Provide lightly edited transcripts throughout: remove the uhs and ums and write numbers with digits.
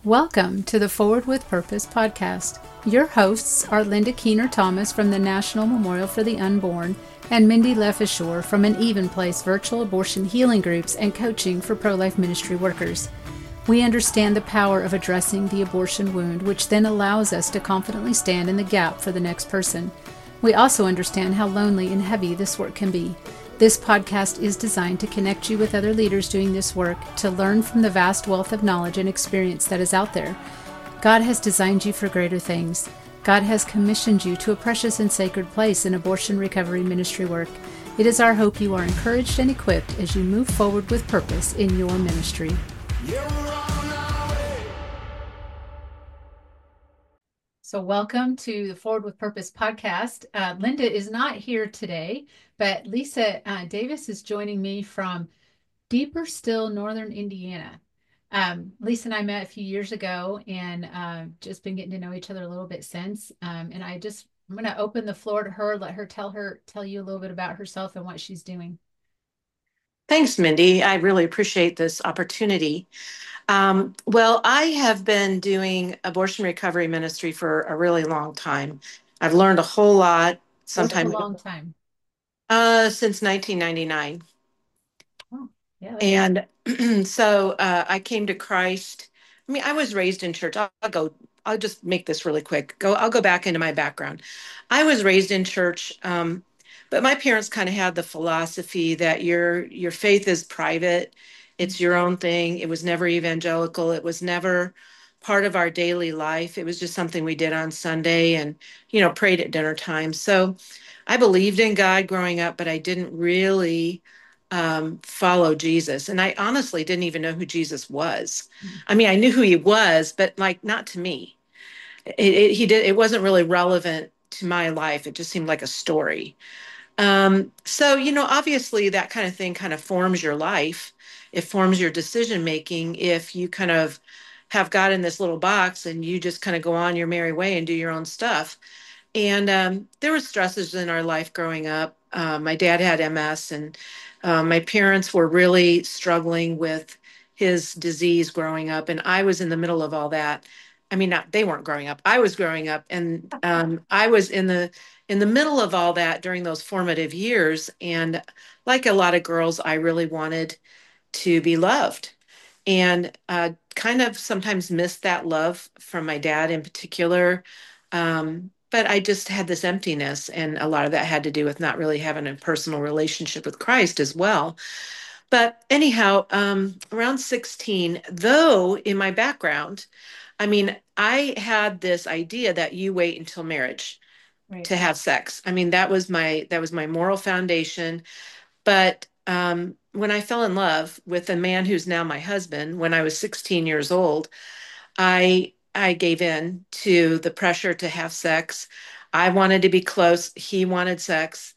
Welcome to the Forward with Purpose podcast. Your hosts are Linda Keener Thomas from the National Memorial for the Unborn and Mindy Leffishore from an Even Place virtual abortion healing groups and coaching for pro-life ministry workers. We understand the power of addressing the abortion wound, which then allows us to confidently stand in the gap for the next person. We also understand how lonely and heavy this work can be. This podcast is designed to connect you with other leaders doing this work, to learn from the vast wealth of knowledge and experience that is out there. God has designed you for greater things. God has commissioned you to a precious and sacred place in abortion recovery ministry work. It is our hope you are encouraged and equipped as you move forward with purpose in your ministry. So welcome to the Forward with Purpose podcast. Linda is not here today, but Lisa Davis is joining me from deeper still, northern Indiana. Lisa and I met a few years ago and just been getting to know each other a little bit since. And I'm going to open the floor to her, let her tell you a little bit about herself and what she's doing. Thanks, Mindy. I really appreciate this opportunity. Well, I have been doing abortion recovery ministry for a really long time. I've learned a whole lot, What's a sometime long time? since 1999. Oh, yeah, that's And I came to Christ. I mean, I was raised in church. I'll just make this really quick. I'll go back into my background. I was raised in church, but my parents kind of had the philosophy that your faith is private. It's your own thing. It was never evangelical. It was never part of our daily life. It was just something we did on Sunday and, prayed at dinner time. So I believed in God growing up, but I didn't really follow Jesus. And I honestly didn't even know who Jesus was. I mean, I knew who he was, but like not to me. It wasn't really relevant to my life. It just seemed like a story. Obviously that kind of thing kind of forms your life. It forms your decision making if you kind of have God in this little box and you just kind of go on your merry way and do your own stuff. And there were stresses in our life growing up. My dad had MS, and my parents were really struggling with his disease growing up. And I was in the middle of all that. I mean, not they weren't growing up. I was growing up, and I was in the middle of all that during those formative years. And like a lot of girls, I really wanted to be loved, and kind of sometimes missed that love from my dad in particular. But I just had this emptiness, and a lot of that had to do with not really having a personal relationship with Christ as well. But anyhow, around 16, though, in my background, I mean, I had this idea that you wait until marriage right. to have sex. I mean, that was my moral foundation. But when I fell in love with a man who's now my husband, when I was 16 years old, I gave in to the pressure to have sex. I wanted to be close. He wanted sex,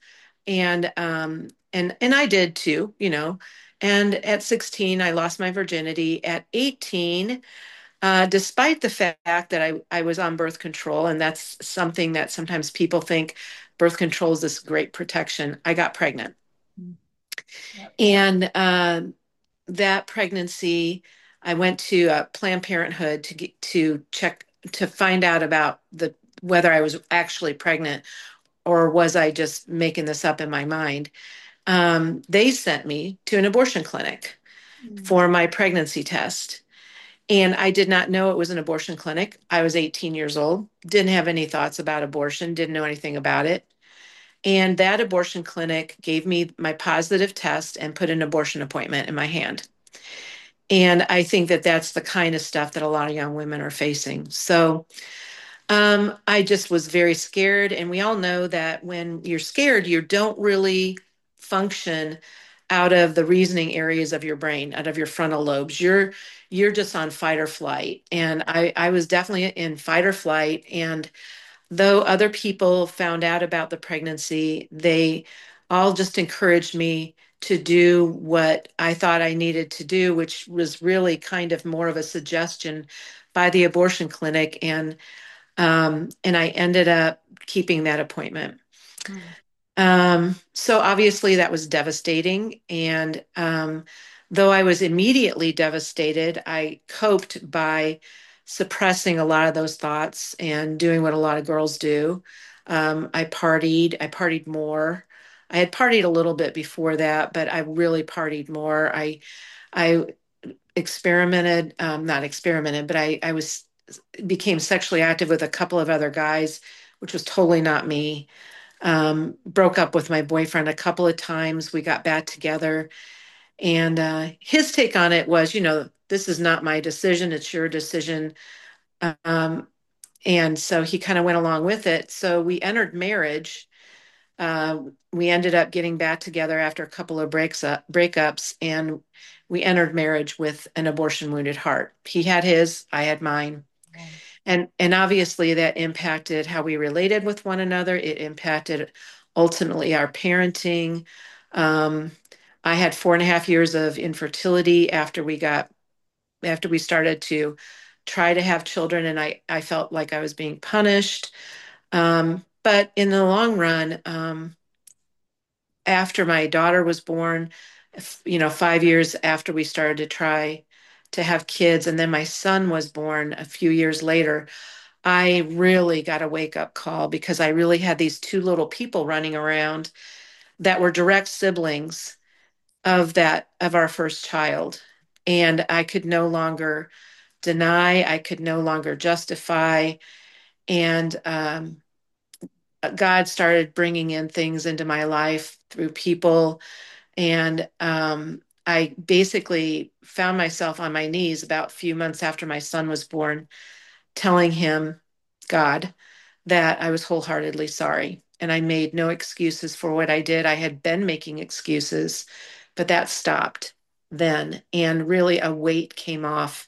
and I did too, you know. And at 16, I lost my virginity. At 18, despite the fact that I was on birth control, and that's something that sometimes people think birth control is this great protection, I got pregnant. Mm. Yep. And that pregnancy, I went to Planned Parenthood to check to find out about the whether I was actually pregnant or was I just making this up in my mind. They sent me to an abortion clinic Mm. for my pregnancy test. And I did not know it was an abortion clinic. I was 18 years old, didn't have any thoughts about abortion, didn't know anything about it. And that abortion clinic gave me my positive test and put an abortion appointment in my hand. And I think that that's the kind of stuff that a lot of young women are facing. So I just was very scared. And we all know that when you're scared, you don't really function out of the reasoning areas of your brain, out of your frontal lobes. You're just on fight or flight. And I was definitely in fight or flight. And though other people found out about the pregnancy, they all just encouraged me to do what I thought I needed to do, which was really kind of more of a suggestion by the abortion clinic. And I ended up keeping that appointment. Mm. So obviously that was devastating. And though I was immediately devastated, I coped by suppressing a lot of those thoughts and doing what a lot of girls do. I partied more. I had partied a little bit before that, but I really partied more. I experimented, not experimented, but I was became sexually active with a couple of other guys, which was totally not me. Broke up with my boyfriend a couple of times. We got back together, and his take on it was, this is not my decision; it's your decision. Um, and so he kind of went along with it. So we entered marriage. Uh, we ended up getting back together after a couple of breakups, and we entered marriage with an abortion wounded heart. He had his, I had mine. Wow. And obviously that impacted how we related with one another. It impacted ultimately our parenting. Um, I had 4.5 years of infertility after we started to try to have children, and I felt like I was being punished. But in the long run, after my daughter was born, 5 years after we started to try to have kids, and then my son was born a few years later, I really got a wake up call because I really had these two little people running around that were direct siblings of our first child. And I could no longer deny, I could no longer justify. And God started bringing in things into my life through people. And I basically found myself on my knees about a few months after my son was born, telling him, God, that I was wholeheartedly sorry. And I made no excuses for what I did. I had been making excuses, but that stopped then. And really a weight came off.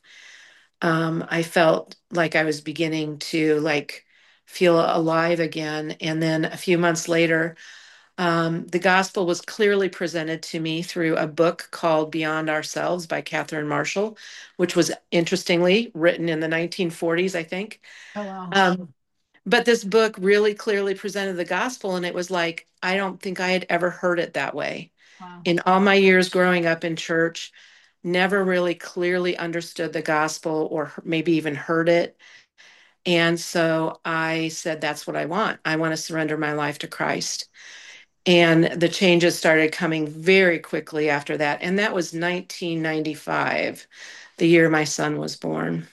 I felt like I was beginning to feel alive again. And then a few months later, the gospel was clearly presented to me through a book called Beyond Ourselves by Catherine Marshall, which was interestingly written in the 1940s, I think. Oh, wow. Um, but this book really clearly presented the gospel, and it was like, I don't think I had ever heard it that way. Wow. In all my years growing up in church, never really clearly understood the gospel or maybe even heard it. And so I said, that's what I want. I want to surrender my life to Christ. And the changes started coming very quickly after that. And that was 1995, the year my son was born.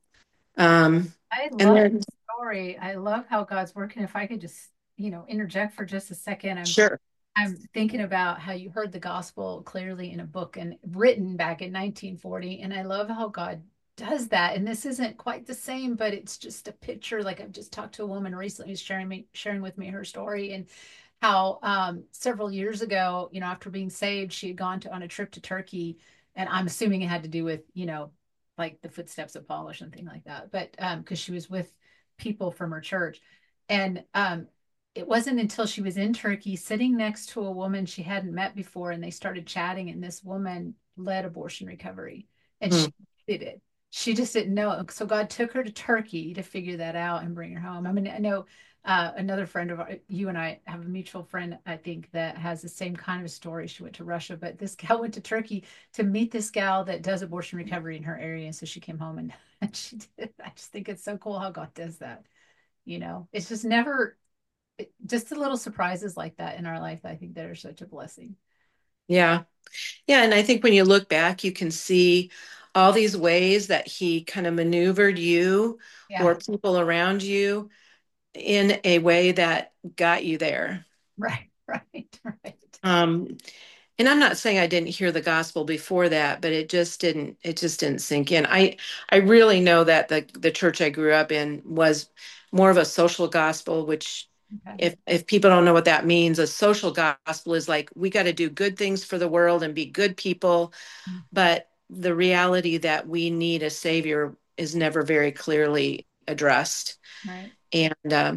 Um, I and love then, the story. I love how God's working. If I could just, interject for just a second, sure. I'm thinking about how you heard the gospel clearly in a book and written back in 1940. And I love how God does that. And this isn't quite the same, but it's just a picture. Like I've just talked to a woman recently who's sharing with me her story and how several years ago, after being saved, she had gone on a trip to Turkey. And I'm assuming it had to do with, like the footsteps of Paul or something like that. But because she was with people from her church. And it wasn't until she was in Turkey sitting next to a woman she hadn't met before and they started chatting and this woman led abortion recovery and she Mm, did it. She just didn't know. So God took her to Turkey to figure that out and bring her home. I mean, I know another friend of you and I have a mutual friend, I think, that has the same kind of story. She went to Russia, but this gal went to Turkey to meet this gal that does abortion recovery in her area. And so she came home and, and she did. I just think it's so cool how God does that. It's just never just the little surprises like that in our life that I think that are such a blessing. yeah. Yeah. And I think when you look back, you can see all these ways that he kind of maneuvered you Yeah, or people around you in a way that got you there. right, right. Um, and I'm not saying I didn't hear the gospel before that, but it just didn't sink in. I really know that the church I grew up in was more of a social gospel, which Okay. if people don't know what that means, a social gospel is like we got to do good things for the world and be good people, Mhm. but the reality that we need a savior is never very clearly addressed. Right. And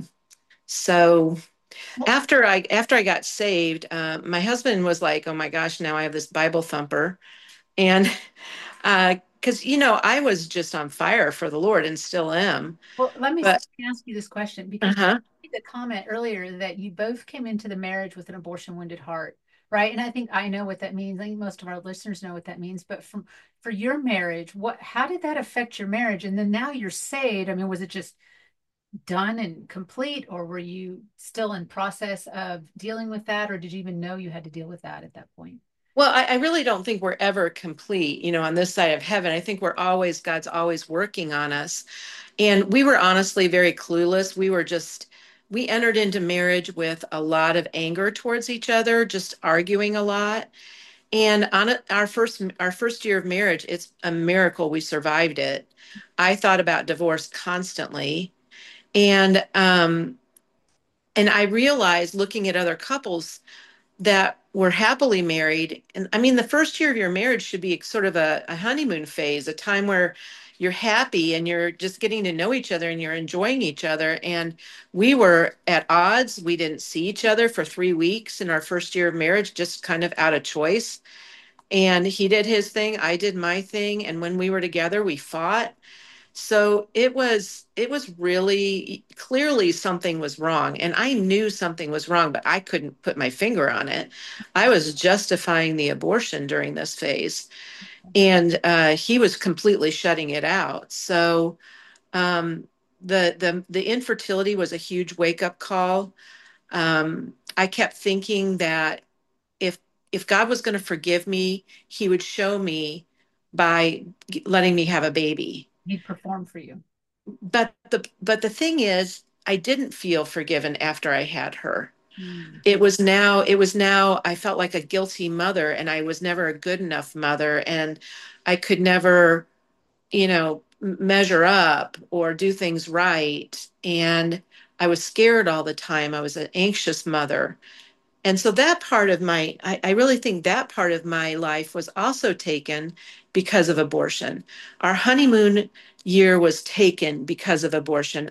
so Well, after I got saved, my husband was like, "Oh my gosh, now I have this Bible thumper," and because I was just on fire for the Lord and still am. let me But ask you this question because uh-huh, you made the comment earlier that you both came into the marriage with an abortion wounded heart Right. And I think I know what that means. I think most of our listeners know what that means. But from for your marriage, how did that affect your marriage? And then now you're saved. I mean, was it just done and complete, or were you still in process of dealing with that, or did you even know you had to deal with that at that point? Well, I really don't think we're ever complete, on this side of heaven. I think God's always working on us. And we were honestly very clueless. We entered into marriage with a lot of anger towards each other, just arguing a lot. And our first year of marriage, it's a miracle we survived it. I thought about divorce constantly. And I realized looking at other couples that were happily married. And I mean, the first year of your marriage should be sort of a honeymoon phase, a time where you're happy and you're just getting to know each other and you're enjoying each other. And we were at odds. We didn't see each other for 3 weeks in our first year of marriage, just kind of out of choice. And he did his thing, I did my thing. And when we were together, we fought. So it was really clearly something was wrong. And I knew something was wrong, but I couldn't put my finger on it. I was justifying the abortion during this phase. And he was completely shutting it out. So um, the infertility was a huge wake up call. I kept thinking that if if God was going to forgive me, he would show me by letting me have a baby. He'd perform for you. But the thing is, I didn't feel forgiven after I had her. Mm. It was now I felt like a guilty mother, and I was never a good enough mother, and I could never, measure up or do things right. And I was scared all the time. I was an anxious mother. And so I really think that part of my life was also taken because of abortion. Our honeymoon year was taken because of abortion.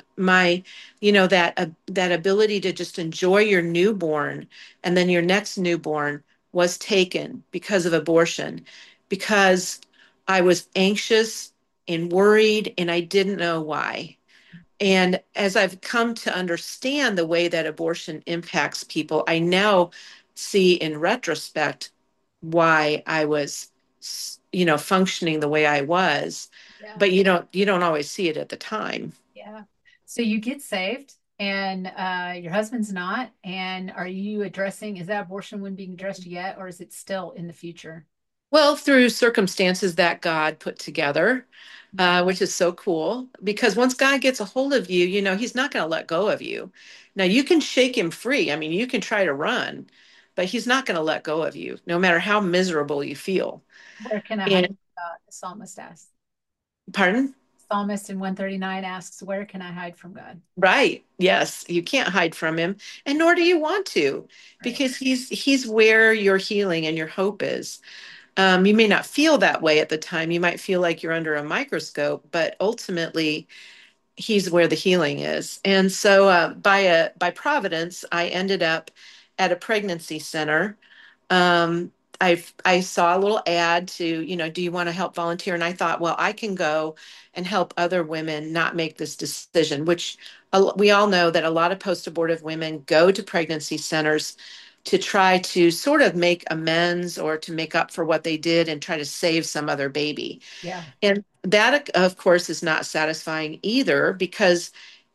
That ability to just enjoy your newborn and then your next newborn was taken because of abortion, because I was anxious and worried and I didn't know why. And as I've come to understand the way that abortion impacts people, I now see in retrospect why I was, functioning the way I was. Yeah. But you don't always see it at the time. Yeah. So you get saved and your husband's not. And are you addressing, is that abortion one being addressed yet, or is it still in the future? Well, through circumstances that God put together, which is so cool because once God gets a hold of you, he's not going to let go of you. Now, you can shake him free. I mean, you can try to run, but he's not going to let go of you, no matter how miserable you feel. Where can I hide? And The psalmist asks. pardon? Psalmist in 139 asks, where can I hide from God? Right. Yes, you can't hide from him, and nor do you want to, Right. because he's where your healing and your hope is. You may not feel that way at the time. You might feel like you're under a microscope, but ultimately, he's where the healing is. And so, by providence, I ended up at a pregnancy center. um, I saw a little ad to, do you want to help volunteer? And I thought, well, I can go and help other women not make this decision, which we all know that a lot of post-abortive women go to pregnancy centers to try to sort of make amends or to make up for what they did and try to save some other baby. Yeah. And that, of course, is not satisfying either, because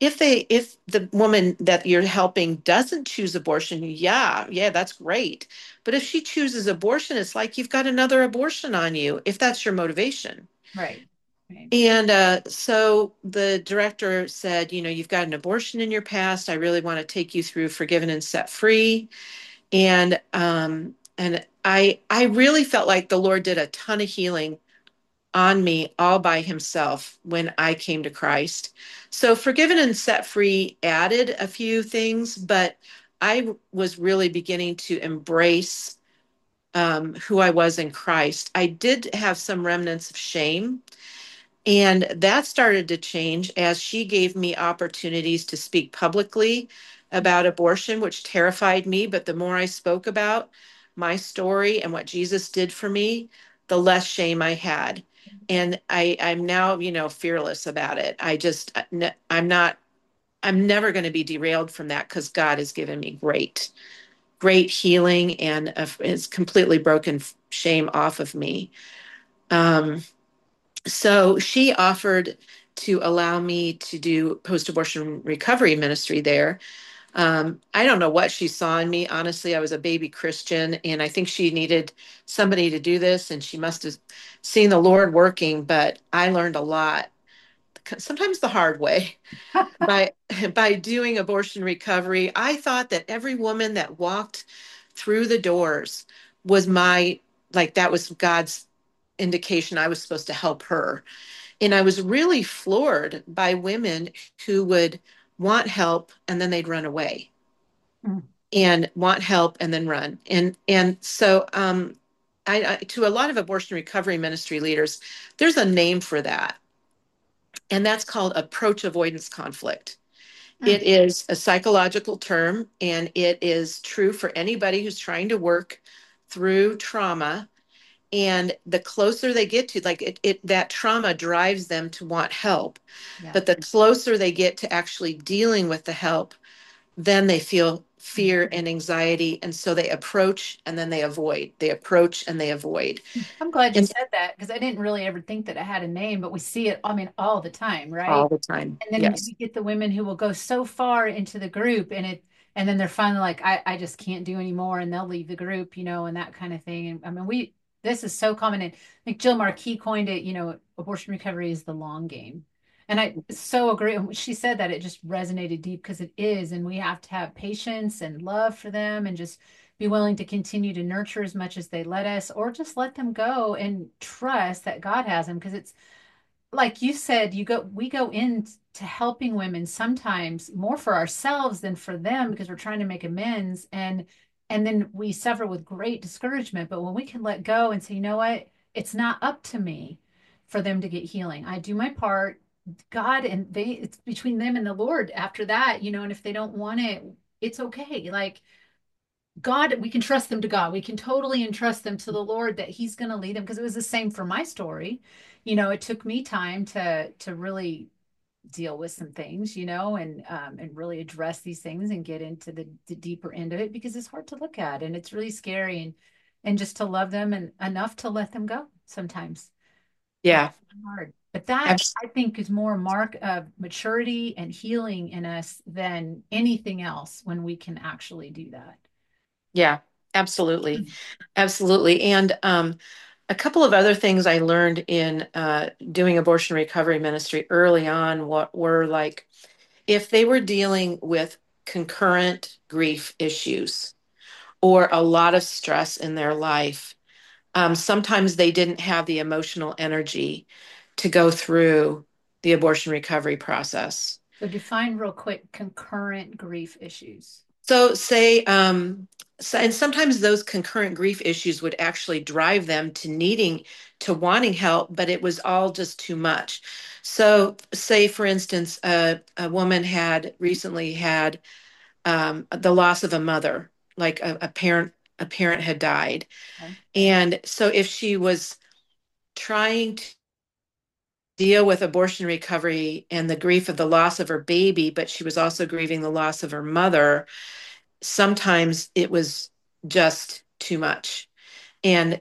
if the woman that you're helping doesn't choose abortion, yeah, that's great. But if she chooses abortion, it's like you've got another abortion on you, if that's your motivation. Right. Right. And so the director said, you've got an abortion in your past. I really want to take you through Forgiven and Set Free. And I really felt like the Lord did a ton of healing on me all by himself when I came to Christ. So Forgiven and Set Free added a few things, but I was really beginning to embrace who I was in Christ. I did have some remnants of shame, and that started to change as she gave me opportunities to speak publicly about abortion, which terrified me. But the more I spoke about my story and what Jesus did for me, the less shame I had. And I'm now, fearless about it. I'm not, I'm never going to be derailed from that because God has given me great. great healing, and it's completely broken shame off of me. Um, so she offered to allow me to do post-abortion recovery ministry there. I don't know what she saw in me. Honestly, I was a baby Christian, and I think she needed somebody to do this, and she must have seen the Lord working. But I learned a lot, sometimes the hard way, by by doing abortion recovery. I thought that every woman that walked through the doors was my, like, that was God's indication I was supposed to help her. And I was really floored by women who would want help and then they'd run away, Mm. and want help and then run. And so to a lot of abortion recovery ministry leaders, there's a name for that, and that's called approach avoidance conflict. Mm. It is a psychological term, and it is true for anybody who's trying to work through trauma. And the closer they get to, like, that trauma drives them to want help. Yeah. But the closer they get to actually dealing with the help, then they feel fear and anxiety. And so they approach and then they avoid. They approach and they avoid. I'm glad you And said that because I didn't really ever think that it had a name, but we see it, I mean, all the time, all right? the time. And then Yes. we get the women who will go so far into the group and then they're finally like, I just can't do anymore. And they'll leave the group, and that kind of thing. And I mean, this is so common. And I think Jill Markey coined it, abortion recovery is the long game. And I so agree. And when she said that, it just resonated deep because it is. And we have to have patience and love for them and just be willing to continue to nurture as much as they let us, or just let them go and trust that God has them. Because it's like you said, we go into helping women sometimes more for ourselves than for them because we're trying to make amends, and then we suffer with great discouragement. But when we can let go and say, you know what, it's not up to me for them to get healing. I do my part. God, and it's between them and the Lord after that, and if they don't want it, it's okay. Like, God, we can trust them to God. We can totally entrust them to the Lord that He's going to lead them. Because it was the same for my story. It took me time to really deal with some things, and really address these things and get into the deeper end of it because it's hard to look at and it's really scary, and just to love them and enough to let them go sometimes. It's Yeah. hard. But that, Abs- I think, is more a mark of maturity and healing in us than anything else when we can actually do that. yeah, absolutely. Absolutely. And a couple of other things I learned in doing abortion recovery ministry early on, what were like, if they were dealing with concurrent grief issues or a lot of stress in their life, sometimes they didn't have the emotional energy to go through the abortion recovery process. So define real quick concurrent grief issues. So, say, and sometimes those concurrent grief issues would actually drive them to needing to wanting help, but it was all just too much. So, say, for instance, a woman had recently had the loss of a mother, like a parent had died. Okay. And so, if she was trying to deal with abortion recovery and the grief of the loss of her baby, but she was also grieving the loss of her mother, sometimes it was just too much. And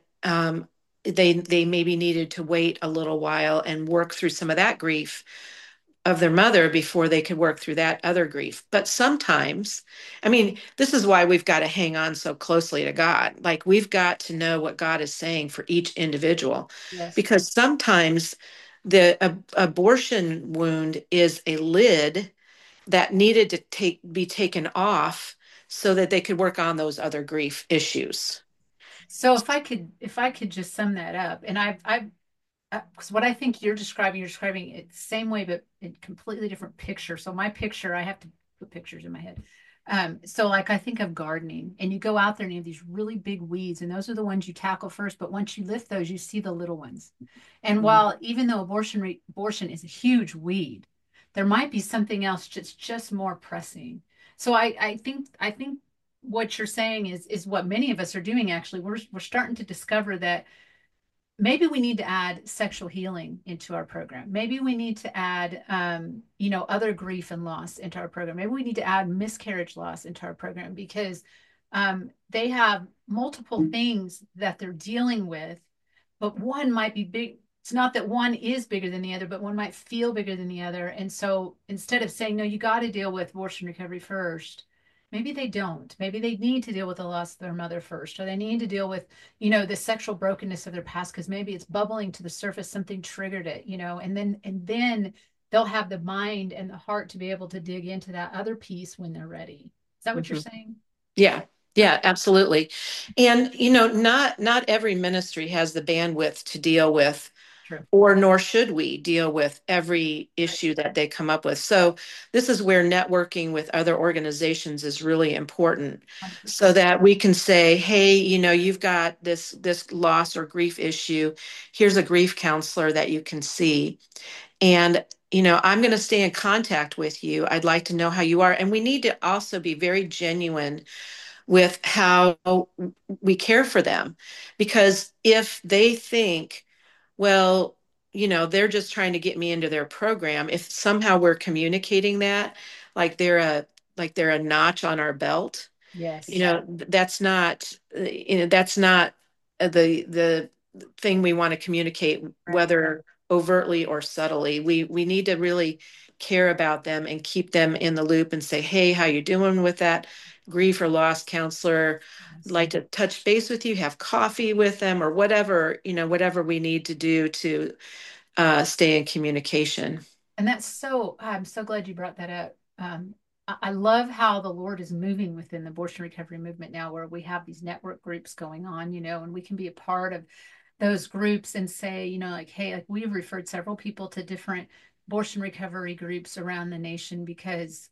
they maybe needed to wait a little while and work through some of that grief of their mother before they could work through that other grief. But sometimes, I mean, this is why we've got to hang on so closely to God. Like, we've got to know what God is saying for each individual, Yes. because sometimes the abortion wound is a lid that needed to be taken off so that they could work on those other grief issues. So if I could just sum that up, and I've because what I think you're describing it the same way, but in completely different picture. So my picture, I have to put pictures in my head. So like I think of gardening, and you go out there and you have these really big weeds, and those are the ones you tackle first. But once you lift those, you see the little ones. And while even though abortion is a huge weed, there might be something else just more pressing. So I think what you're saying is what many of us are doing. Actually, we're starting to discover that maybe we need to add sexual healing into our program. Maybe we need to add, other grief and loss into our program. Maybe we need to add miscarriage loss into our program because They have multiple things that they're dealing with, but one might be big. It's not that one is bigger than the other, but one might feel bigger than the other. And so instead of saying, no, you got to deal with abortion recovery first, maybe they don't. Maybe they need to deal with the loss of their mother first, or they need to deal with, the sexual brokenness of their past because maybe it's bubbling to the surface, something triggered it, and then they'll have the mind and the heart to be able to dig into that other piece when they're ready. Is that what you're Mhm. saying? Yeah. Okay. Yeah, absolutely. And not every ministry has the bandwidth to deal with, True. or nor should we deal with every Right. issue that they come up with. So this is where networking with other organizations is really important, so 100%. that we can say, hey, you've got this loss or grief issue. Here's a grief counselor that you can see. And I'm going to stay in contact with you. I'd like to know how you are. And we need to also be very genuine with how we care for them. Because if they think, well, they're just trying to get me into their program, if somehow we're communicating that, like they're a like they're a notch on our belt, Yes. that's not the thing we want to communicate, Right. whether overtly or subtly. We need to really care about them and keep them in the loop and say, hey, how you doing with that grief or loss counselor? Yes. Like to touch base with you, have coffee with them, or whatever we need to do to stay in communication. And I'm so glad you brought that up. I love how the Lord is moving within the abortion recovery movement now, where we have these network groups going on, and we can be a part of those groups and say, like, hey, like we've referred several people to different abortion recovery groups around the nation because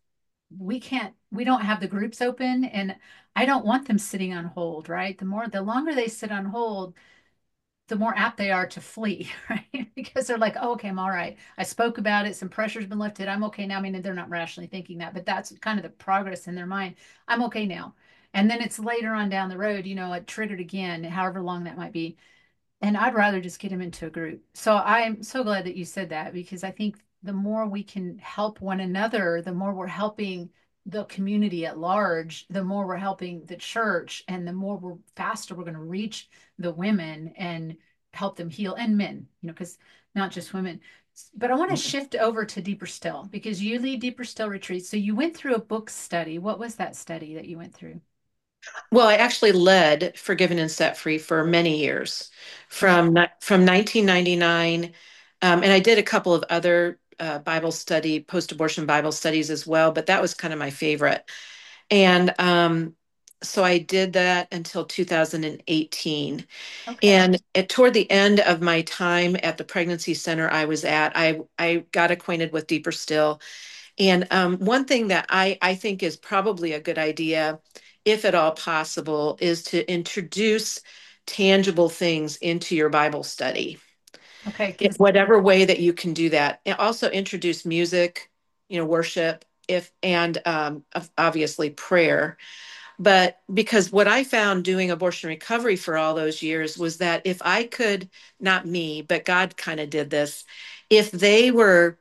we don't have the groups open, and I don't want them sitting on hold, right? The longer they sit on hold, the more apt they are to flee, right? Because they're like, oh, okay, I'm all right. I spoke about it. Some pressure's been lifted. I'm okay now. I mean, they're not rationally thinking that, but that's kind of the progress in their mind. I'm okay now. And then it's later on down the road, it triggered again, however long that might be. And I'd rather just get them into a group. So I'm so glad that you said that because I think the more we can help one another, the more we're helping the community at large, the more we're helping the church, and the more we're faster we're going to reach the women and help them heal and men, because not just women. But I want to shift over to Deeper Still because you lead Deeper Still retreats. So you went through a book study. What was that study that you went through? Well, I actually led Forgiven and Set Free for many years, Okay. from 1999, and I did a couple of other post-abortion Bible studies as well, but that was kind of my favorite. And so I did that until 2018. Okay. And toward the end of my time at the pregnancy center I was at, I got acquainted with Deeper Still. And one thing that I think is probably a good idea, if at all possible, is to introduce tangible things into your Bible study Okay. in whatever way that you can do that. And also introduce music, worship, if and obviously prayer. But because what I found doing abortion recovery for all those years was that if I could, not me, but God kind of did this, if they were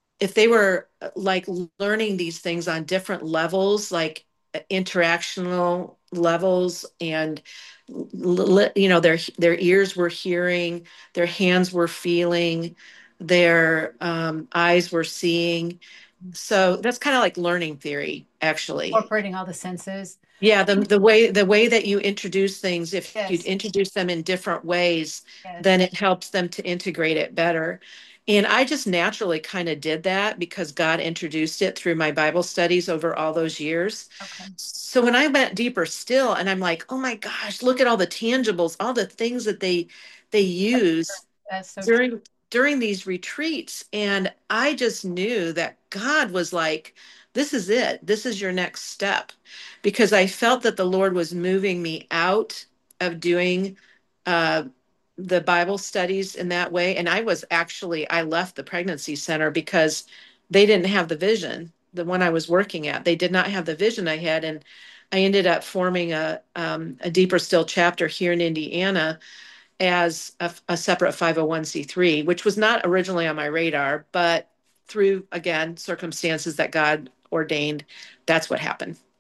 like learning these things on different levels, like interactional levels, and their ears were hearing, their hands were feeling, their eyes were seeing. So that's kind of like learning theory, actually. Incorporating all the senses. Yeah, the way that you introduce things, if you Yes. introduce them in different ways, then Yes. it helps them to integrate it better. And I just naturally kind of did that because God introduced it through my Bible studies over all those years. Okay. So when I went deeper still, and I'm like, oh my gosh, look at all the tangibles, all the things that they use That's so true. during these retreats. And I just knew that God was like, this is it. This is your next step. Because I felt that the Lord was moving me out of doing uh, the Bible studies in that way. And I left the pregnancy center because they didn't have the vision. The one I was working at, they did not have the vision I had. And I ended up forming a Deeper Still chapter here in Indiana as a separate 501(c)(3), which was not originally on my radar, but through, again, circumstances that God ordained, that's what happened.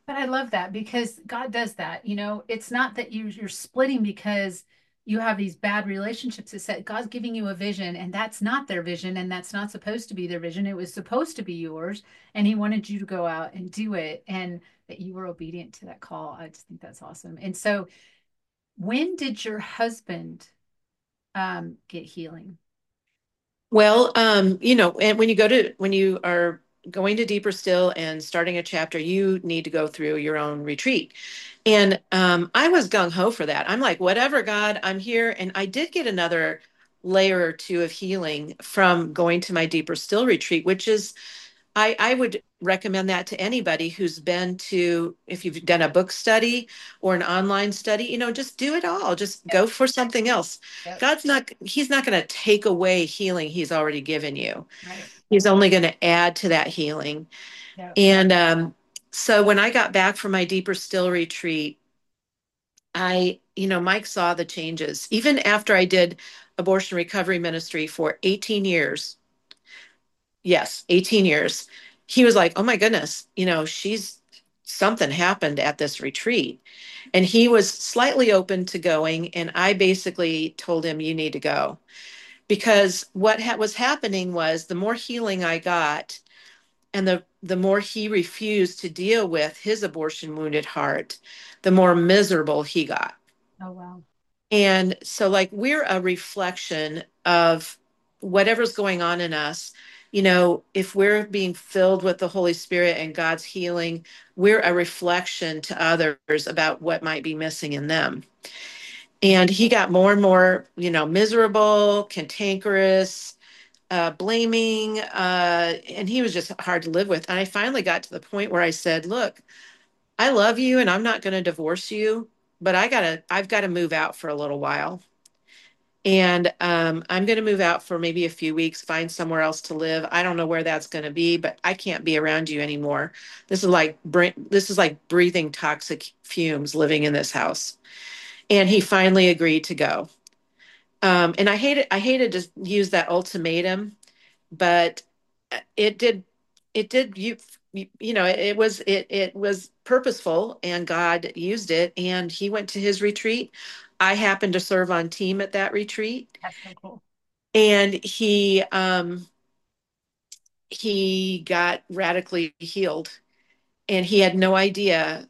But I love that because God does that. It's not that you're splitting because you have these bad relationships. It's that God's giving you a vision, and that's not their vision, and that's not supposed to be their vision. It was supposed to be yours, and He wanted you to go out and do it, and that you were obedient to that call. I just think that's awesome. And so, when did your husband get healing? Well, and when you are going to deeper still and starting a chapter, you need to go through your own retreat. And I was gung ho for that. I'm like, whatever, God, I'm here. And I did get another layer or two of healing from going to my deeper still retreat, which is I would recommend that to anybody who's been to, if you've done a book study or an online study, just do it all. Just Yep, go for something else. yep, He's not going to take away healing he's already given you. right. He's only going to add to that healing. Yep. And so when I got back from my deeper still retreat, Mike saw the changes. Even after I did abortion recovery ministry for 18 years, yes, 18 years. He was like, oh my goodness, something happened at this retreat. And he was slightly open to going. And I basically told him, you need to go. Because what was happening was the more healing I got, and the more he refused to deal with his abortion wounded heart, the more miserable he got. Oh, wow. And so, like, we're a reflection of whatever's going on in us. If we're being filled with the Holy Spirit and God's healing, we're a reflection to others about what might be missing in them. And he got more and more, miserable, cantankerous, blaming, and he was just hard to live with. And I finally got to the point where I said, look, I love you and I'm not going to divorce you, but I've got to move out for a little while. And I'm going to move out for maybe a few weeks, find somewhere else to live. I don't know where that's going to be, but I can't be around you anymore. This is like breathing toxic fumes living in this house. And he finally agreed to go. And I hated to use that ultimatum, but it did it was purposeful, and God used it, and he went to his retreat. I happened to serve on team at that retreat, That's so cool. and he got radically healed, and he had no idea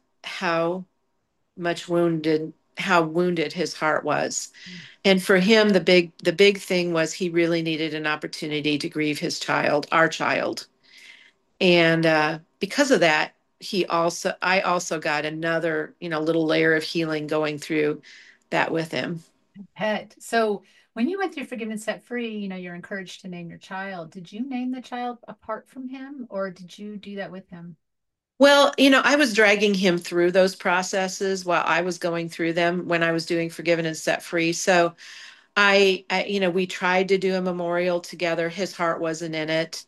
how wounded his heart was. And for him, the big thing was he really needed an opportunity to grieve his child, our child. And because of that, I also got another, little layer of healing going through that with him. Pet. So when you went through Forgive and Set Free, you're encouraged to name your child. Did you name the child apart from him, or did you do that with him? Well, I was dragging him through those processes while I was going through them when I was doing Forgiven and Set Free. So we tried to do a memorial together. His heart wasn't in it.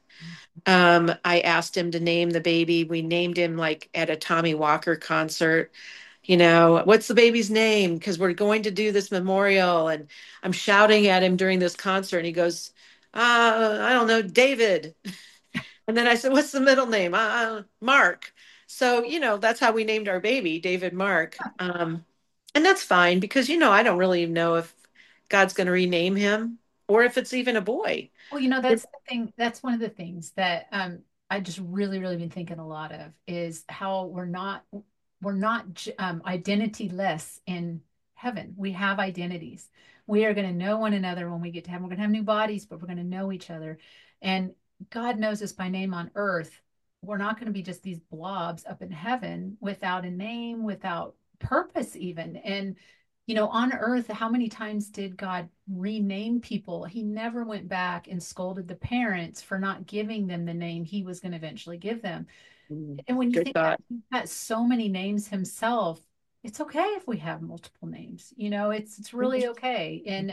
I asked him to name the baby. We named him like at a Tommy Walker concert. What's the baby's name? Because we're going to do this memorial. And I'm shouting at him during this concert. And he goes, I don't know, David. And then I said, what's the middle name? Mark. So, that's how we named our baby, David Mark. And that's fine because, I don't really know if God's going to rename him or if it's even a boy. Well, that's the thing. That's one of the things that I just really, really been thinking a lot of is how we're not identity-less in heaven. We have identities. We are going to know one another when we get to heaven. We're going to have new bodies, but we're going to know each other. And God knows us by name on earth. We're not going to be just these blobs up in heaven without a name, without purpose, even. And on earth, how many times did God rename people? He never went back and scolded the parents for not giving them the name he was going to eventually give them. And when you Good think that thought. he had so many names himself, it's okay if we have multiple names. It's really okay. And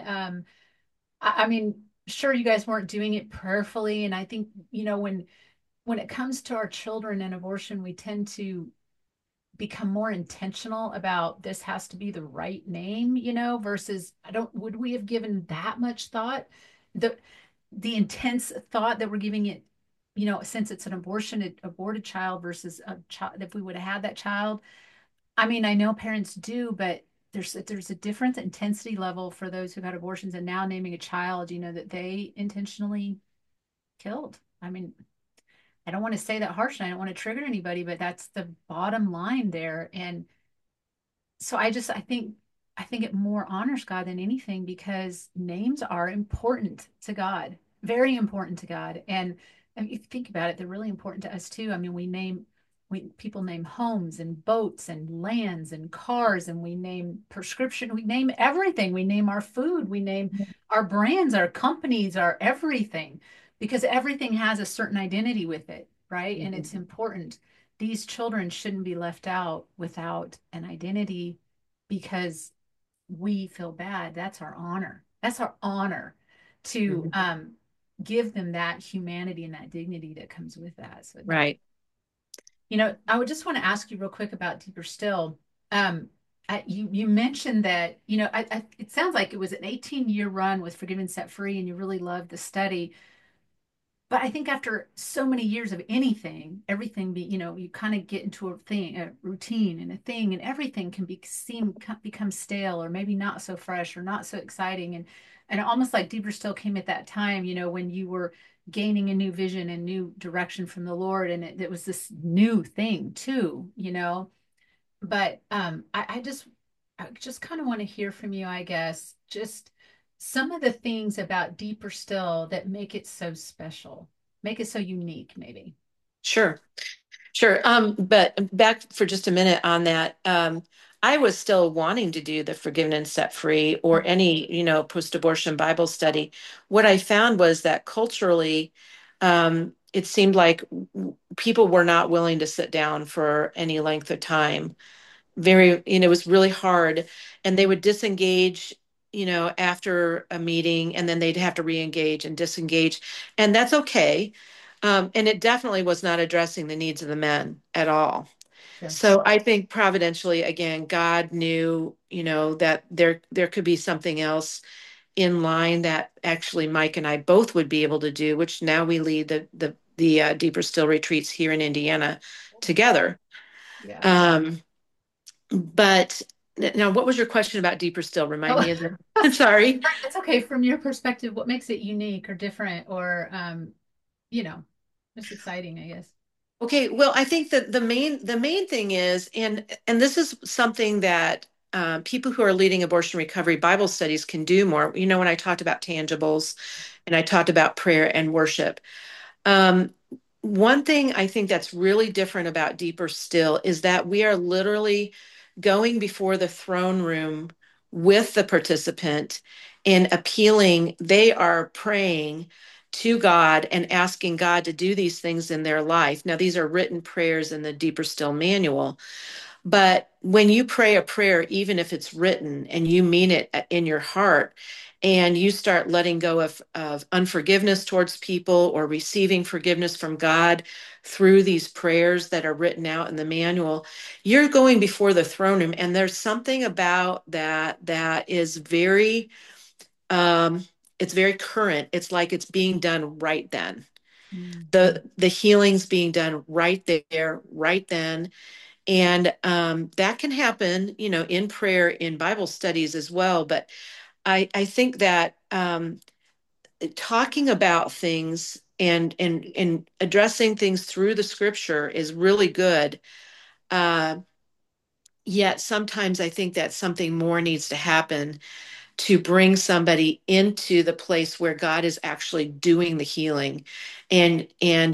I mean, sure, you guys weren't doing it prayerfully. And I think, when it comes to our children and abortion, we tend to become more intentional about this has to be the right name, versus I don't would we have given that much thought? The intense thought that we're giving it since it's an aborted child versus a child, if we would have had that child, I mean, I know parents do, but there's a different intensity level for those who've had abortions and now naming a child, that they intentionally killed. I mean, I don't want to say that harsh and I don't want to trigger anybody, but that's the bottom line there. And so I think it more honors God than anything because names are important to God, very important to God. And if you think about it, they're really important to us too. I mean, we people name homes and boats and lands and cars, and we name prescription, we name everything. We name our food, we name our brands, our companies, our everything, because everything has a certain identity with it, right? And it's important. These children shouldn't be left out without an identity because we feel bad. That's our honor. That's our honor to Mhm. give them that humanity and that dignity that comes with that. So, Right. I would just want to ask you real quick about Deeper Still. You mentioned that, it sounds like it was an 18-year run with Forgiven and Set Free, and you really loved the study. But I think after so many years of anything, everything you kind of get into a routine and a thing, and everything can become stale or maybe not so fresh or not so exciting. And almost like Deeper Still came at that time, when you were gaining a new vision and new direction from the Lord, and it was this new thing too. But I just kind of want to hear from you, I guess, just some of the things about Deeper Still that make it so special, make it so unique, maybe. Sure. Sure. But back for just a minute on that. I was still wanting to do the Forgiven and Set Free or any, post-abortion Bible study. What I found was that culturally, it seemed like people were not willing to sit down for any length of time. It was really hard, and they would disengage, after a meeting, and then they'd have to re-engage and disengage, and that's okay. And it definitely was not addressing the needs of the men at all. Sure. So I think providentially, again, God knew, that there could be something else in line that actually Mike and I both would be able to do, which now we lead the Deeper Still retreats here in Indiana together. Yeah. Um, but now, what was your question about Deeper Still? Remind Oh, me of the. I'm sorry. it's okay. From your perspective, what makes it unique or different or, you know, just exciting, I guess. Okay, well, I think that the main thing is, and this is something that people who are leading abortion recovery Bible studies can do more. When I talked about tangibles, and I talked about prayer and worship. Um, One thing I think that's really different about Deeper Still is that we are literally going before the throne room with the participant and appealing. They are praying to God and asking God to do these things in their life. Now, these are written prayers in the Deeper Still manual, but when you pray a prayer, even if it's written and you mean it in your heart, and you start letting go of unforgiveness towards people or receiving forgiveness from God through these prayers that are written out in the manual, you're going before the throne room. And there's something about that is very, um, it's very current. It's like it's being done right then. Mm. The healing's being done right there, right then, and that can happen, in prayer, in Bible studies as well. But I think that talking about things and addressing things through the scripture is really good. Uh, Yet sometimes I think that something more needs to happen to bring somebody into the place where God is actually doing the healing, and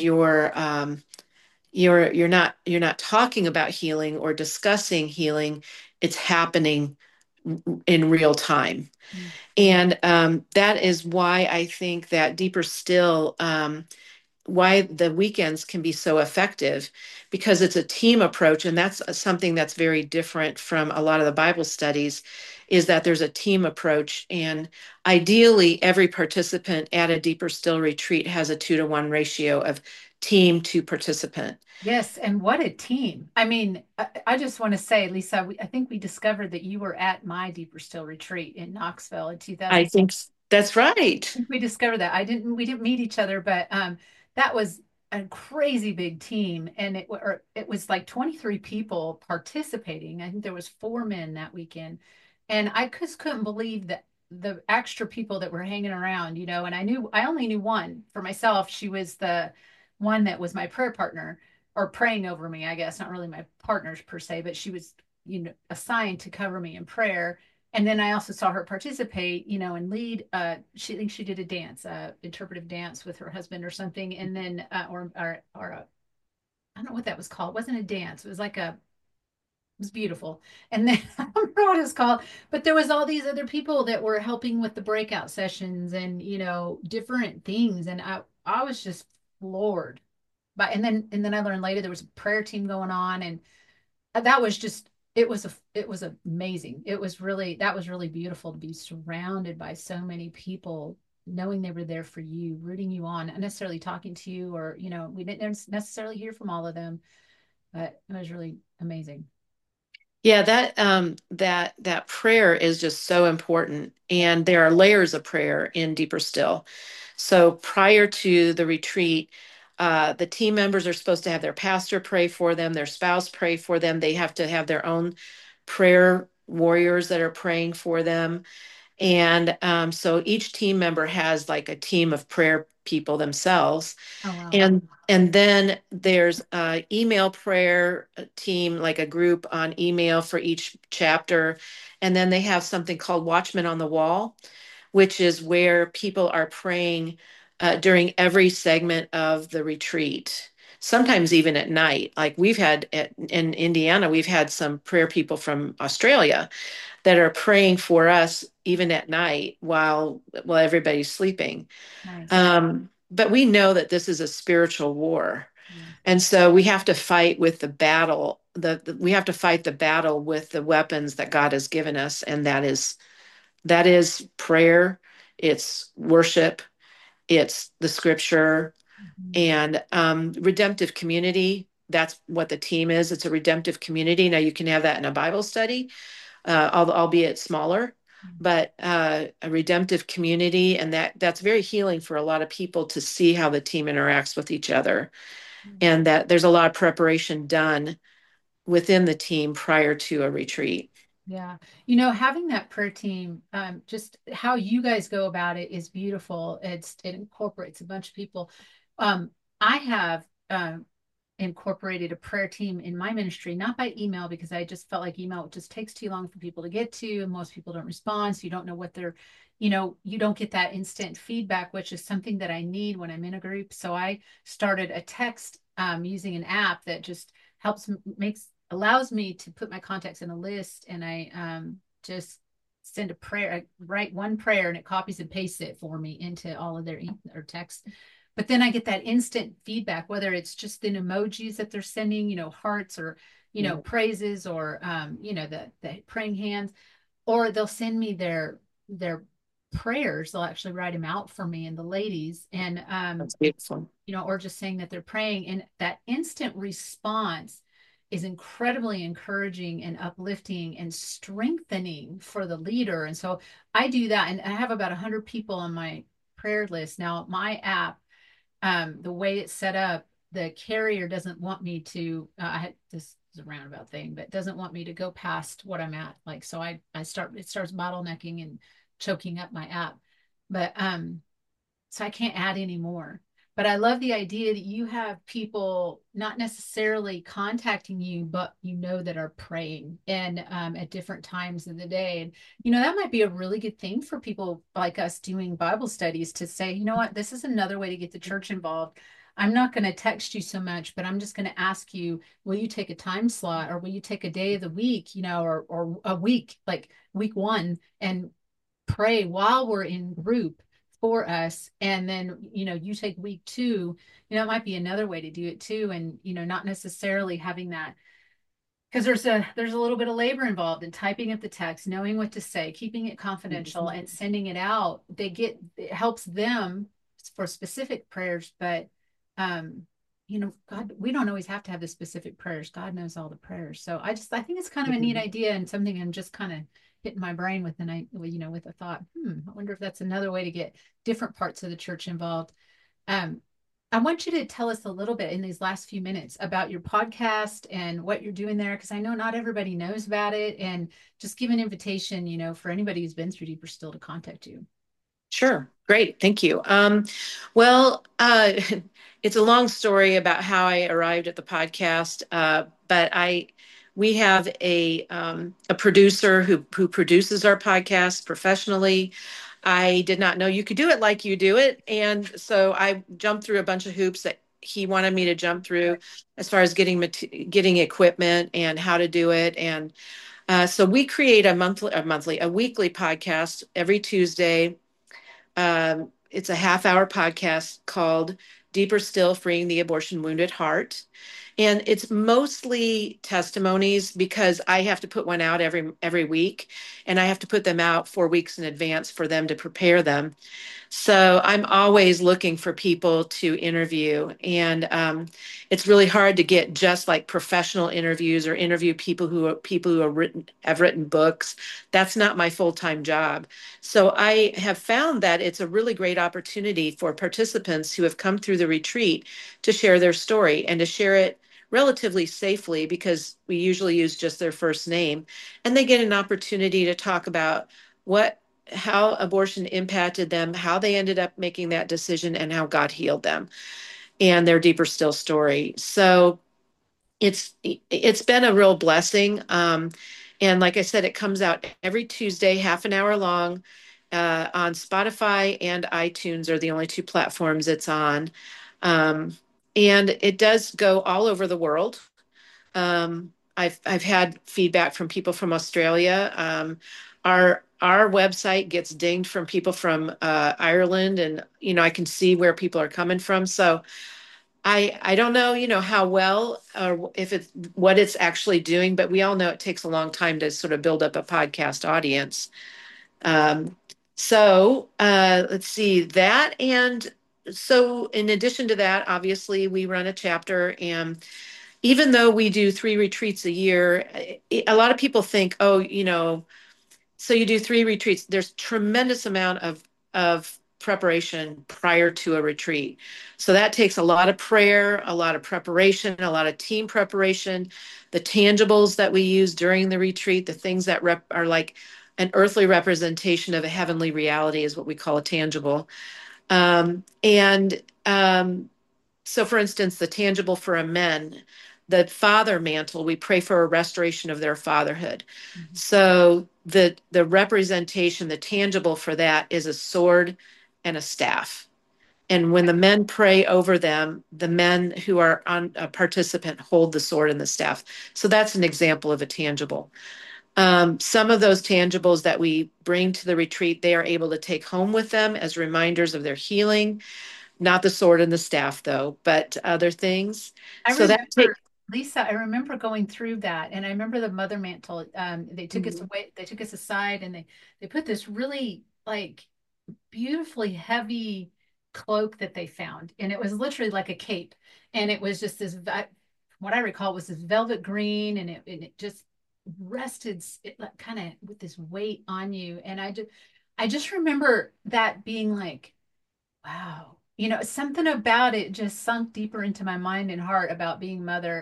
you're not talking about healing or discussing healing. It's happening in real time. Mm. And that is why I think that Deeper Still, why the weekends can be so effective, because it's a team approach. And that's something that's very different from a lot of the Bible studies, is that there's a team approach. And ideally, every participant at a Deeper Still retreat has a 2-to-1 ratio of team to participant. Yes, and what a team. I mean, I just want to say, Lisa, I think we discovered that you were at my Deeper Still retreat in Knoxville in I 2000. think that's right. We discovered that. We didn't meet each other, but that was a crazy big team, and it was like 23 people participating. I think there was 4 men that weekend, and I just couldn't believe that the extra people that were hanging around, and I only knew one for myself. She was the one that was my prayer partner, or praying over me, I guess, not really my partners per se, but she was, assigned to cover me in prayer. And then I also saw her participate, and lead. She thinks she did a dance, interpretive dance with her husband or something, and then I don't know what that was called. It wasn't a dance. It was like it was beautiful. And then I don't remember what it was called, but there was all these other people that were helping with the breakout sessions and different things, and I was just floored. But and then I learned later there was a prayer team going on, and that was just it was amazing. That was really beautiful to be surrounded by so many people, knowing they were there for you, rooting you on, not necessarily talking to you, or we didn't necessarily hear from all of them, but it was really amazing. Yeah, that prayer is just so important. And there are layers of prayer in Deeper Still. So prior to the retreat, the team members are supposed to have their pastor pray for them, their spouse pray for them. They have to have their own prayer warriors that are praying for them. And so each team member has like a team of prayer people themselves. Oh wow. And then there's a email prayer team, like a group on email for each chapter. And then they have something called Watchmen on the Wall, which is where people are praying during every segment of the retreat. Sometimes even at night. Like in Indiana, we've had some prayer people from Australia that are praying for us even at night while everybody's sleeping. Nice. But we know that this is a spiritual war. Yes. And so we have to fight with the battle. We have to fight the battle with the weapons that God has given us, and that is prayer, it's worship, it's the scripture, Mhm. and redemptive community. That's what the team is. It's a redemptive community. Now you can have that in a Bible study, albeit smaller, but a redemptive community, and that's very healing for a lot of people to see how the team interacts with each other, and that there's a lot of preparation done within the team prior to a retreat. Yeah. Having that prayer team, just how you guys go about it is beautiful. It incorporates a bunch of people. Um, I have incorporated a prayer team in my ministry, not by email, because I just felt like email just takes too long for people to get to, and most people don't respond. So you don't know what they're, you don't get that instant feedback, which is something that I need when I'm in a group. So I started a text using an app that just helps makes allows me to put my contacts in a list, and I just send a prayer. I write one prayer and it copies and pastes it for me into all of their text. But then I get that instant feedback, whether it's just in emojis that they're sending, hearts, or praises, or the praying hands, or they'll send me their prayers. They'll actually write them out for me and the ladies, and That's beautiful. or just saying that they're praying. And that instant response is incredibly encouraging and uplifting and strengthening for the leader. And so I do that. And I have about 100 people on my prayer list. Now, my app, the way it's set up, the carrier doesn't want me to, this is a roundabout thing, but doesn't want me to go past what I'm at. Like, so it starts bottlenecking and choking up my app. But, so I can't add any more. But I love the idea that you have people not necessarily contacting you, but that are praying, and at different times of the day. And that might be a really good thing for people like us doing Bible studies, to say, you know what, this is another way to get the church involved. I'm not going to text you so much, but I'm just going to ask you, will you take a time slot, or will you take a day of the week, or a week, like week one, and pray while we're in group for us. And then you take week two. It might be another way to do it too. And not necessarily having that, because there's a little bit of labor involved in typing up the text, knowing what to say, keeping it confidential, and sending it out. It helps them for specific prayers, but um God, we don't always have to have the specific prayers. God knows all the prayers. So I think it's kind of a neat idea, and something I'm just kind of hitting my brain with, and with a thought, I wonder if that's another way to get different parts of the church involved. um I want you to tell us a little bit in these last few minutes about your podcast and what you're doing there, because I know not everybody knows about it. And just give an invitation, for anybody who's been through Deeper Still to contact you. Sure. Great. Thank you. Well, it's a long story about how I arrived at the podcast, but we have a producer who produces our podcast professionally. I did not know you could do it like you do it, and so I jumped through a bunch of hoops that he wanted me to jump through, as far as getting equipment and how to do it, and so we create a weekly podcast every Tuesday. It's a half-hour podcast called Deeper Still, Freeing the Abortion Wounded Heart. And it's mostly testimonies because I have to put one out every week, and I have to put them out 4 weeks in advance for them to prepare them. So I'm always looking for people to interview, and it's really hard to get just like professional interviews or interview people who have written books. That's not my full-time job. So I have found that it's a really great opportunity for participants who have come through the retreat to share their story and to share it relatively safely because we usually use just their first name, and they get an opportunity to talk about what how abortion impacted them, how they ended up making that decision, and how God healed them, and their deeper still story. So it's been a real blessing. And like I said, it comes out every Tuesday, half an hour long. On Spotify and iTunes are the only two platforms it's on. And it does go all over the world. I've had feedback from people from Australia. Our website gets dinged from people from Ireland, and I can see where people are coming from. So I don't know, how well or if it's what it's actually doing, but we all know it takes a long time to sort of build up a podcast audience. Um, so let's see that, and so in addition to that, obviously we run a chapter, and even though we do 3 retreats a year, a lot of people think, oh, so you do 3 retreats. There's tremendous amount of preparation prior to a retreat. So that takes a lot of prayer, a lot of preparation, a lot of team preparation, the tangibles that we use during the retreat, the things that are like an earthly representation of a heavenly reality is what we call a tangible. And So for instance, the tangible for a men, the father mantle, we pray for a restoration of their fatherhood. Mhm. So the representation, the tangible for that is a sword and a staff. And when the men pray over them, the men who are on a participant hold the sword and the staff. So that's an example of a tangible. Some of those tangibles that we bring to the retreat, they are able to take home with them as reminders of their healing. Not the sword and the staff, though, but other things. I So that take. remember, Lisa, I remember going through that, and I remember the mother mantle. They took us Mhm. away, they took us aside, and they put this really like beautifully heavy cloak that they found, and it was literally like a cape, and it was just this. What I recall was this velvet green, and it just rested it like, kind of with this weight on you, and I just remember that being like, wow. Something about it just sunk deeper into my mind and heart about being mother.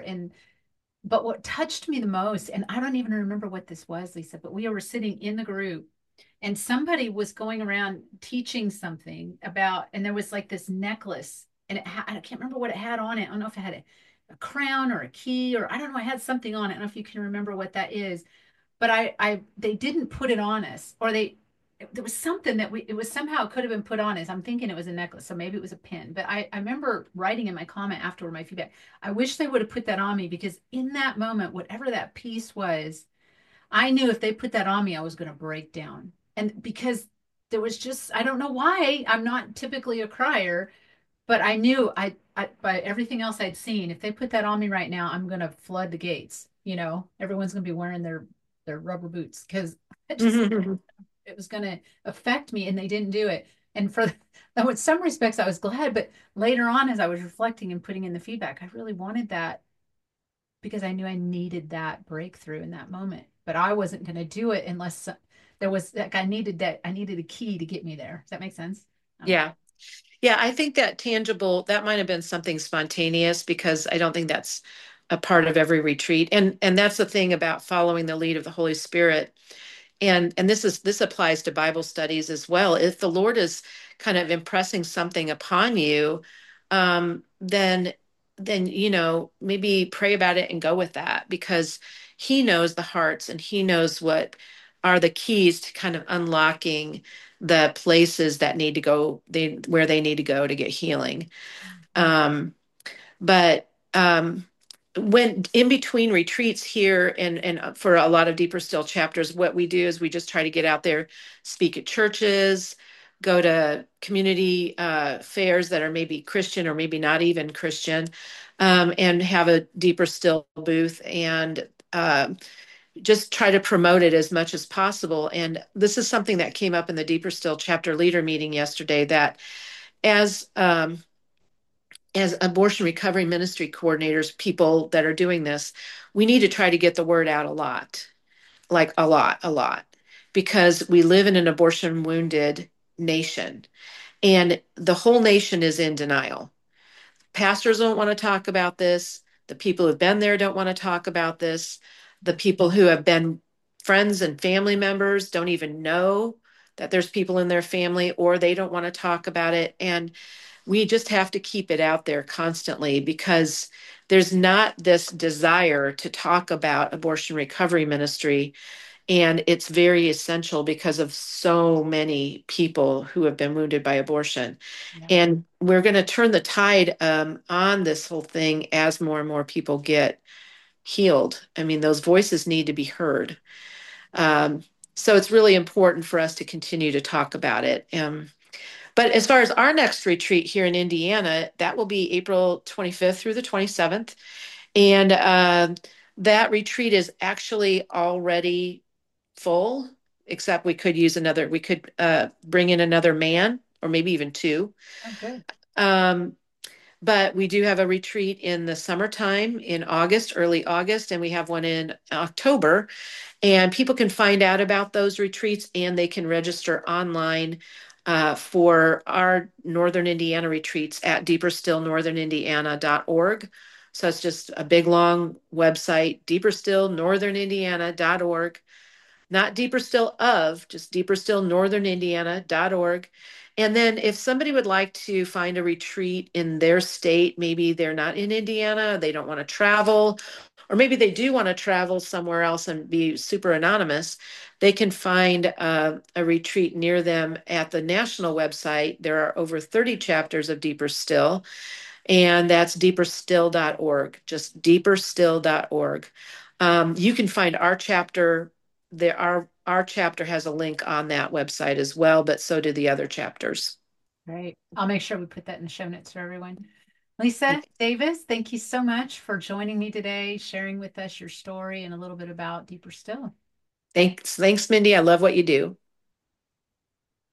But what touched me the most, and I don't even remember what this was, Lisa, but we were sitting in the group and somebody was going around teaching something about, and there was like this necklace, and I can't remember what it had on it. I don't know if it had a crown or a key, or I don't know, it had something on it. I don't know if you can remember what that is, but they didn't put it on us, or there was something that it was somehow it could have been put on us. I'm thinking it was a necklace, so maybe it was a pin. But I remember writing in my comment afterward, my feedback, I wish they would have put that on me, because in that moment, whatever that piece was, I knew if they put that on me, I was going to break down. And because there was just, I don't know why, I'm not typically a crier, but I knew by everything else I'd seen, if they put that on me right now, I'm gonna flood the gates. Everyone's gonna be wearing their rubber boots, because I just it was gonna affect me, and they didn't do it. And for though in some respects I was glad, but later on as I was reflecting and putting in the feedback, I really wanted that because I knew I needed that breakthrough in that moment. But I wasn't gonna do it unless there was like I needed a key to get me there. Does that make sense? I don't know. Yeah. Yeah, I think that tangible, that might have been something spontaneous because I don't think that's a part of every retreat. And that's the thing about following the lead of the Holy Spirit. And this applies to Bible studies as well. If the Lord is kind of impressing something upon you, then maybe pray about it and go with that because he knows the hearts and he knows what are the keys to kind of unlocking the places that need to go where they need to go to get healing. Um, but when in between retreats here and for a lot of Deeper Still chapters, what we do is we just try to get out there, speak at churches, go to community fairs that are maybe Christian or maybe not even Christian, and have a Deeper Still booth and just try to promote it as much as possible. And this is something that came up in the Deeper Still chapter leader meeting yesterday that as as abortion recovery ministry coordinators, people that are doing this, we need to try to get the word out a lot, like a lot, because we live in an abortion wounded nation and the whole nation is in denial. Pastors don't want to talk about this. The people who've been there don't want to talk about this. The people who have been friends and family members don't even know that there's people in their family or they don't want to talk about it. And we just have to keep it out there constantly because there's not this desire to talk about abortion recovery ministry. And it's very essential because of so many people who have been wounded by abortion. Yeah. And we're going to turn the tide on this whole thing as more and more people get healed. I mean, those voices need to be heard. Um, so it's really important for us to continue to talk about it. But as far as our next retreat here in Indiana, that will be April 25th through the 27th. And that retreat is actually already full, except we could bring in another man or maybe even two. Oh, good. Um, but we do have a retreat in the summertime in August, early August, and we have one in October. And people can find out about those retreats and they can register online for our Northern Indiana retreats at deeperstillnorthernindiana.org. So it's just a big long website, deeperstillnorthernindiana.org, not Deeper Still of, just deeperstillnorthernindiana.org. And then if somebody would like to find a retreat in their state, maybe they're not in Indiana, they don't want to travel, or maybe they do want to travel somewhere else and be super anonymous, they can find a retreat near them at the national website. There are over 30 chapters of Deeper Still, and that's deeperstill.org, just deeperstill.org. You can find our chapter there. Our chapter has a link on that website as well, but so do the other chapters. Great. I'll make sure we put that in the show notes for everyone. Lisa Davis, thank you so much for joining me today, sharing with us your story and a little bit about Deeper Still. Thanks, Mindy. I love what you do.